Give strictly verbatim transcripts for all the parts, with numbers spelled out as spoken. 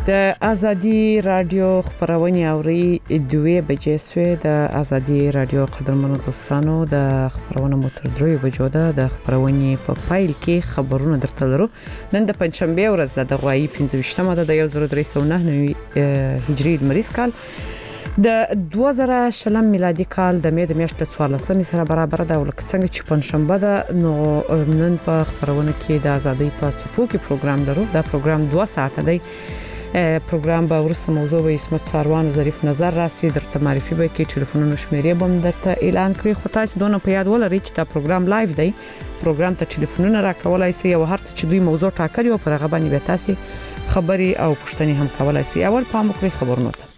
د ازادي رادیو خبرونه اوري دوه بجې سوي د ازادي رادیو قدرمنو دوستانو د خبرونه متر دروي بجو ده د خبرونه په فایل کې خبرونه درته لرو. نن د پنځشنبه ورځ ده د غوایي پنځه ویشتمه ده د یو زر درې سوه نهه هجري مریض کال د دوه زره شلم میلادي کال د مې د میاشتې څوارلسمې سره برابر ده. ولکه څنګه چې پنځشنبه ده نو نن په خبرونه کې د ازادي په څپو کې پروګرام لرو. دا پروګرام دوه ساعته دی. پروګرام به ورسته موضوع به اسمت ساروان او ظریف نظر راسي درته معرفي به کې ټلیفونونو شمیرې بم درته اعلان کړی. خو تاسو دونه په یاد ولرئ چې دا پروګرام لایو دی. پروګرام ته ټلیفونونه راکولای شي او هر څه چې دوی موضوع ټاکلي او پر هغه باندې به تاسو خبري او پوښتنې هم کولای شي. اول پام وکړئ خبرونه ته.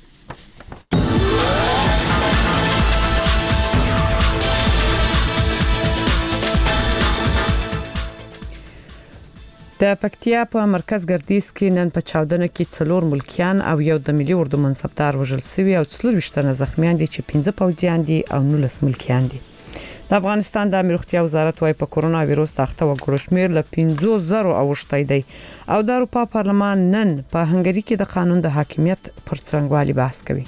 د پکتیا په مرکز ګردیز کې نن په چاودنه کې څلور ملکیان او یو د ملي اردو منصبدار وژل شوی او څلور وشتنه زخمیان دي چې پنځه پوځیان دي او نولس ملکیان دي. د افغانستان د امنیت روغتیا وزارت وايي په کورونا وایروس تخته وګړو شمیر له پنځه زره اوښتای دی او د اروپا پارلمان نن په هنګری کې د قانون د حاکمیت پر څرنګوالي بحث کوي.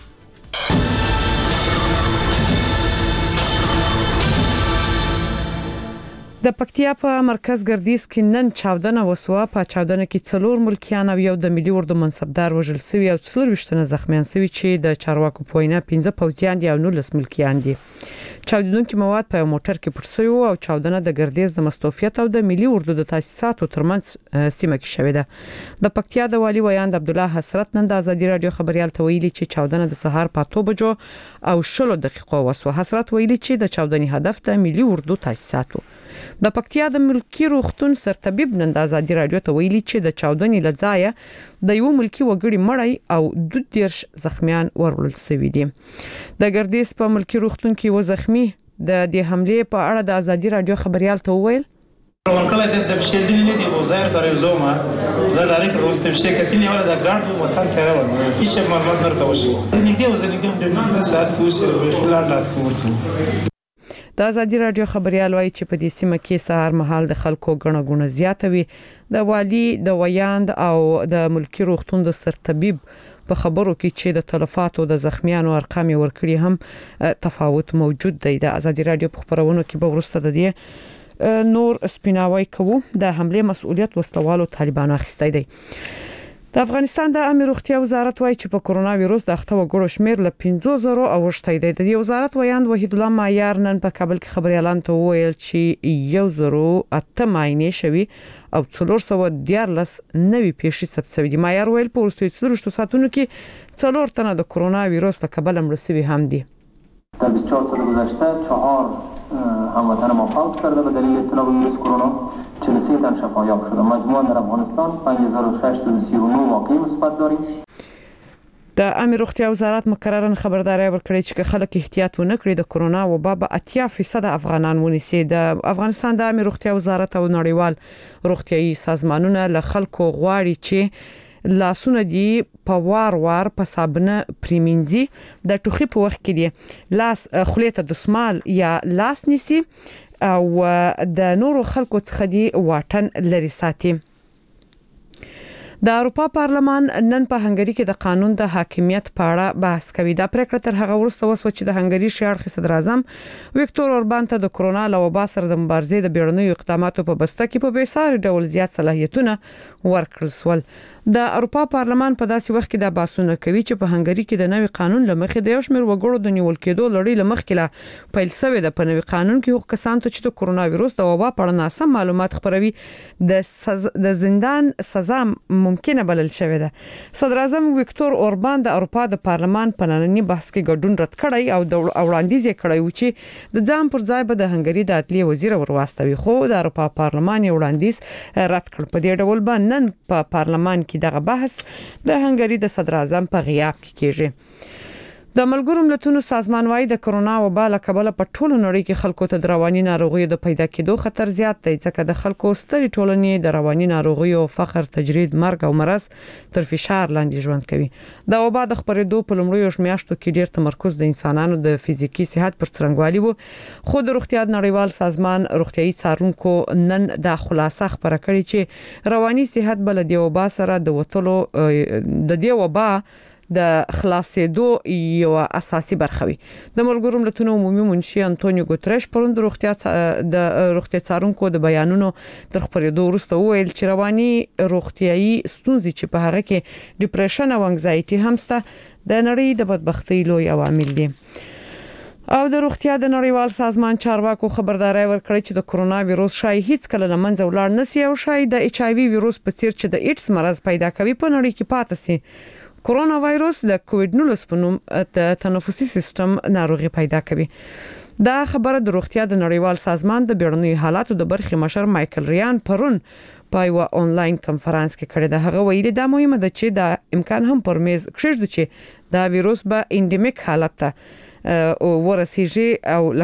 د پکتیا په مرکز ګردیز کې نن چاودنه وسوه. په چاودنه کې څلور ملکیان او یو د ملي اردو منصبدار وژل شوی او څلور وشتنه زخمیان شوی چې د چارواکو په وینا پنځه پوځیان دي او نولس ملکیان دي. چاودونکو مواد په موټر کې پټ شوی او چاودنه د ګردیز د مستوفیت او د ملي اردو د تاسیساتو ترمنځ سیمه کې شوې ده. د پکتیا د والی ویاند عبد الله حسرت نن د ازادي رادیو خبريال ته ویلي چې چاودنه د سهار په اته بجو او شلو دقیقو وسوه. حسرت ویلي چې د چاودنې هدف د ملي اردو تاسیساتو. د پکتیا د ملکی روغتون سرطبيب نن د ازادي رادیو ته ویلي چې د چاودنې لځای د یو ملکی وګړي مړی او د دیرش زخمیان ورول شوی دي. د ګردیز په ملکی روغتون کې و زخمی د دې حمله په اړه د ازادي رادیو خبريال ته وویل ورکله د بشیدل نه دی وزیر سره زوما د ډایرکټ روز ته شي کتلی ولا د ګارد وطن ته راو کیشه معلومات درته وشو نه دی وزیر نه د ساعت خو سره خلال رات کوته. د ازادي رادیو خبريال وايي چې په دې سیمه کې سهار مهال د خلکو غڼه غونه زیاته وي. د والی د ویاند او د ملکی روغتون د سرطبيب په خبرو کې چې د تلفاتو د زخمیانو ارقام ورکړي هم تفاوت موجود دی. د ازادي رادیو په خبرونو کې به ورسته د دې نور سپیناوي کوو. د حمله مسؤلیت وسلوالو طالبانو اخیستی دی. د افغانستان د امنیت روغتیا وزارت وايي چې په کورونا وایروس د اخته وګړو شمیر له پنځه زره اوښتای دی. د وزارت ویاند وحید الله معیار نن په کابل کې خبريالان ته وویل چې یو زره اته معاینې شوي او څلور سوه دیارلس نوي پیښې ثبت شوي دي. معیار ویل په وروستیو څلور ساعتونو کې څلور تنه د کورونا وایروس له کبله مړه شوي هم دي. در بیست و چهار سال گذشته چهار هموطن ما فوت کرده به دلیل ابتلا به ویروس کرونا، چهل و سه تن شفایاب شده. مجموعاً در افغانستان پنج هزار و ششصد و سی و نه واقعه مثبت داریم. د امنیت روغتیا وزارت مکررن خبرداري ورکړي چې خلک احتیاط ونه کړي د کورونا وبا به اتیا فیصد افغانان ونیسي. د افغانستان د امنیت روغتیا وزارت او نړیوال روغتیايي سازمانونه له خلکو غواړي چې لاسونه دی په وار وار په صابونه پریمینځي. د ټوخي په وخت کې دی لاس خولې ته دسمال یا لاس نیسي او د نورو خلکو څخه دی واټن لري ساتي. د اروپا پارلمان نن په هنګری کې د قانون د حاکمیت په اړه بحث کوي. دا پریکړه تر هغه وروسته وسو چې د هنګری شاړخ صدر اعظم ویکتور اوربان ته د کورونا له وبا سره د مبارزې د بیړنیو اقداماتو په بسته کې په بیسار ډول زیات صلاحیتونه ورکړل سول. د اروپا پارلمان په داسې وخت کې د باسونه کوي چې په هنګری کې د نوي قانون لمخې د یو شمېر وګړو د نیول کېدو لړۍ لمخې لا پیل شوې ده. په نوي قانون کې حقوق کسان ته چې د کورونا وایروس د وبا په اړه ناسم معلومات خپروي د سز... د زندان سزا ممکنه بلل شوې ده. صدر اعظم ویکتور اوربان د اروپا د پارلمان په نننی بحث کې ګډون رد کړی او د وړاندیز کړی و چې د ځان پر ځای به د هنګری د عدلیه وزیر ورواستوي. خو د اروپا پارلمان یې وړاندیز رد کړ. په دې ډول باندې نن په پارلمان کې دغه بحث د هنګری د صدر اعظم په غیاب کې کیږي. د ملګرو ملتونو سازمان وايي د کرونا وبا له کبله په ټولو نړۍ کې خلکو ته د رواني ناروغیو د پیدا کېدو خطر زیات دی ځکه د خلکو ستري ټولنې د رواني ناروغیو فقر تجرید مرګ او مرض تر فشار لاندې ژوند کوي د وبا د خپرېدو په لومړیو میاشتو کې ډېر تمرکز د انسانانو د فزیکی صحت پر څرنګوالي وو خو د روغتیا نړیوال سازمان روغتيایي څارونکو نن د خلاصه خبره کړې چې رواني صحت بل د وبا سره د وټلو د دې وبا د خلاصېدو یو اساسي برخه وي د ملګرو ملتونو عمومي منشي انټونیو ګوتریش پروند روغتیا د روغتیا څارونکو د بیانونو تر خبرېدو وروسته وویل چې رواني روغتيایي ستونزې چې په هغه کې ډیپریشن او انګزایټي هم سته د نړۍ د بدبختۍ لوی عوامل دي او د روغتیا د نړیوال سازمان چارواکو خبرداري ورکړې چې د کرونا وایروس شایع هیڅ کله لمنځه ولاړ نسی او شایع د ایچ آی وی وایروس په څیر چې د ایډز مرض پیدا کوي په نړۍ کې پاتې سي کرونا وایروس د کووډ نولس په نوم د تنفسي سیستم ناروغي پیدا کوي دا خبره د روغتیا د نړیوال سازمان د بیړنیو حالاتو د برخې مشر مایکل ریان پرون په یو آنلاین کنفرانس کې کړی د هغه ویلي دا مهمه ده چې دا امکان هم پر میز کښېږدي چې دا وایروس به انډیمیک حالت ته ورسیږي او